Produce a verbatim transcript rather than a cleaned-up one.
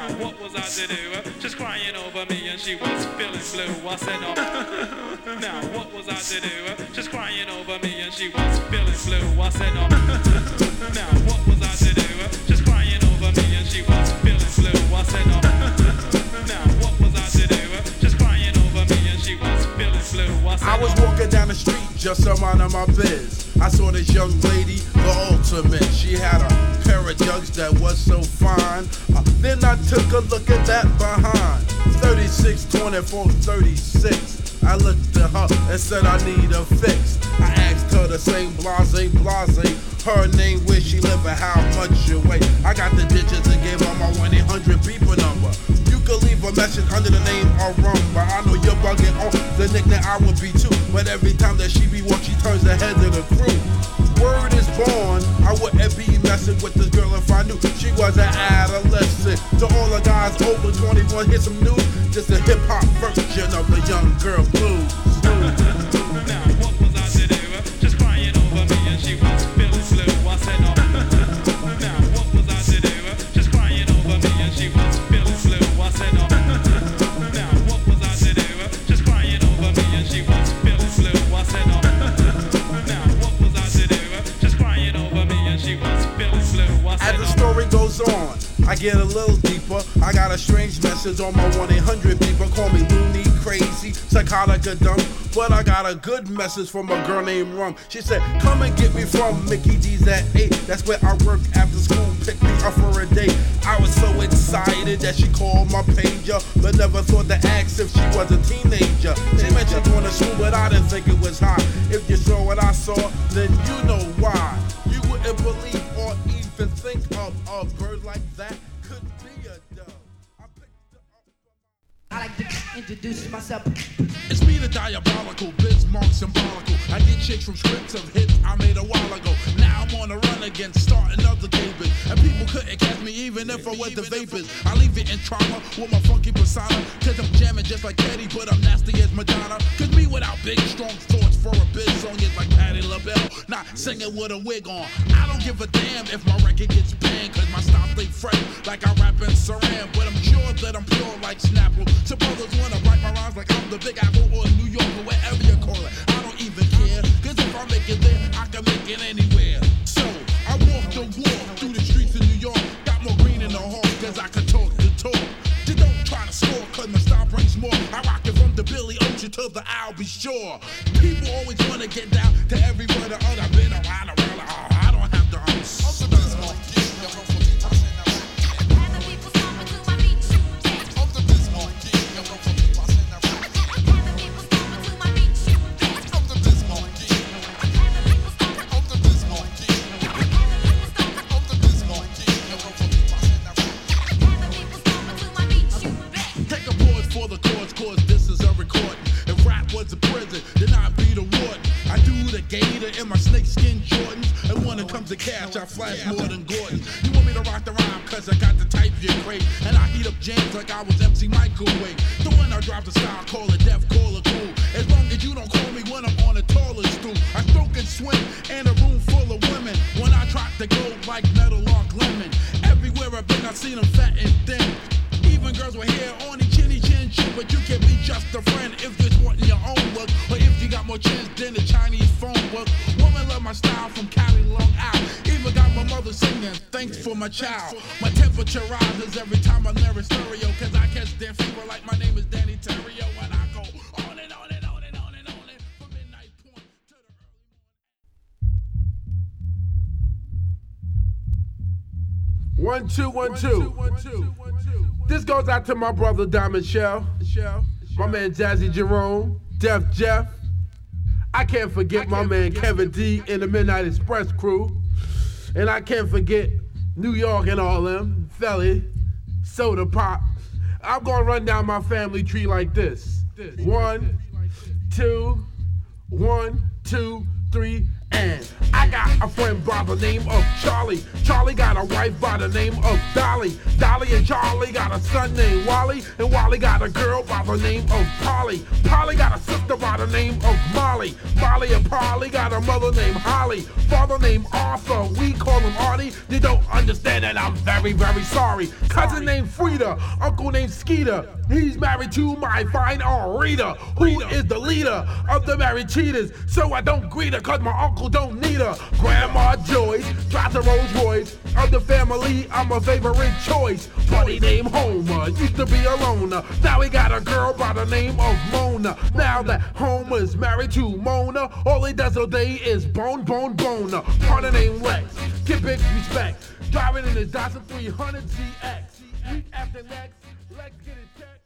Now what was I to do? Just crying over me and she was feeling blue. I said, oh. Now what was I to do? Just crying over me and she was feeling blue. I said, oh. Now what was I to do? Just crying over me and she was feeling blue. I said, oh. Now what was I to do? Just crying over me and she was feeling blue. I said, I was walking down the street just minding my biz. I saw this young lady, the ultimate. She had a pair of jugs that was so fine. Uh, then I took a look at that behind. thirty-six twenty-four thirty-six. I looked at her and said I need a fix. I asked her the same blase blase. Her name, where she live, and how much she weigh. I got the digits and gave her my one eight hundred people number. You could leave a message under the name of Rumba. I know you're bugging on the nickname I would be too. But every time that she be walk, she turns the head of the crew. Word is born, I wouldn't be messing with this girl if I knew she was an adolescent. To all the guys over twenty-one, here's some news. Just a hip hop version of the young girl blues. Now what was I to do? Just crying over me and she was feeling blue. I said, oh. Now what was I to do? Just crying over me and she was feeling blue. I said, oh. Now what was I to do? Just crying over me and she was feeling blue. I said, oh. Now what was I to do? Just crying over me and she was feeling blue. I said, as the story goes on, I get a little deeper. I got a strange message on my one eight hundred people. Call me loony, crazy, psychotic, or dumb. But I got a good message from a girl named Rum. She said, come and get me from Mickey D's at eight. That's where I work after school, pick me up for a date. I was so excited that she called my pager, but never thought to ask if she was a teenager. She mentioned going to school, but I didn't think it was hot. If you saw what I saw, then you know why. You wouldn't believe or even think of a bird like that could be a dove. I picked her up. I like to introduce myself. It's me, the diabolical, Bismarck symbolical. I get chicks from scripts of hits I made a while ago. Now I'm on the run again, starting up the cabin. And people couldn't catch me even if I went to vapors. I leave it in trauma with my funky persona. Cause I'm jamming just like Teddy, but I'm nasty as Madonna. Cause me without big, strong thoughts for a biz song is like Patti LaBelle, not singing with a wig on. I don't give a damn if my record gets banned, cause my style stay fresh like I rap in Saran. But I'm sure that I'm pure like Snapple. So brothers wanna write my rhymes like I'm the Big Apple or New York or wherever you call it. I don't even care, cause if I make it there, I can make it anywhere. So I walk the walk through the streets of New York. Got more green in the horse, cause I can talk the talk. Just don't try to score, cause my style brings more. I rock it from the Billy Ocean to the I'll be sure. People always wanna get down to every word or other. I've been around around, oh, I don't have the humps. In my snakeskin Jordans, and when it comes to cash, I flash more than Gordon. You want me to rock the rhyme, cause I got the type you crave, and I heat up jams like I was M C Microwave. So when I drop the style, call it deaf, call it cool. As long as you don't call me when I'm on the tallest stool. I stroke and swing in a room full of women. When I drop the gold like Metal Lark Lemon. Everywhere I've been, I've seen them fat and thin. Even girls with hair on the chinny chin chin, but you can be just a friend if you're wanting your own look, or if you got more chins than the Chinese phone book. Woman love my style from Cali, Long Island. Even got my mother singing, thanks for my child. My temperature rises every time I'm near a stereo, cause I catch their fever like my name is Danny Terrio, and I go on and on and on and on and on and from midnight point to the early One, two, one, two. This goes out to my brother Diamond Shell, my man Jazzy Jerome, Def Jeff. I can't forget my man Kevin D and the Midnight Express crew. And I can't forget New York and all them, Philly, Soda Pop. I'm gonna run down my family tree like this. One, two, one, two, three, And I got a friend by the name of Charlie. Charlie got a wife by the name of Dolly. Dolly and Charlie got a son named Wally. And Wally got a girl by the name of Polly. Polly got a sister by the name of Molly. Molly and Polly got a mother named Holly. Father named Arthur, we call him Artie. They don't understand and I'm very, very sorry. Cousin named Frida, uncle named Skeeter. He's married to my fine Aunt Rita, who is the leader of the married cheaters. So I don't greet her cause my uncle don't need her. Grandma Joyce drives a Rolls Royce. Of the family, I'm a favorite choice. Buddy named Homer, used to be a loner. Now he got a girl by the name of Mona. Now that Homer's married to Mona, all he does all day is bone, bone, boner. Partner named Lex, give big respect. Driving in his Datsun three hundred Z X. Week after next, Lex get his check.